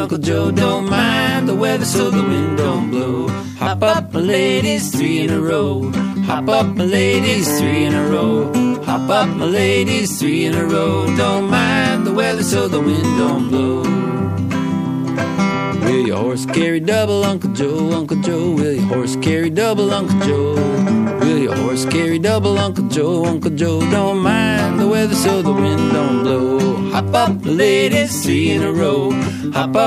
Uncle Joe. Don't mind the weather so the wind don't blow. Hop up, my ladies, 3 in a row. Hop up, my ladies, 3 in a row. Hop up, my ladies, 3 in a row. Don't mind the weather so the wind don't blow. Will your horse carry double, Uncle Joe? Uncle Joe, will your horse carry double, Uncle Joe? Will your horse carry double, Uncle Joe? Uncle Joe, don't mind the weather so the wind don't blow. Hop up, ladies, 3 in a row. Hop up.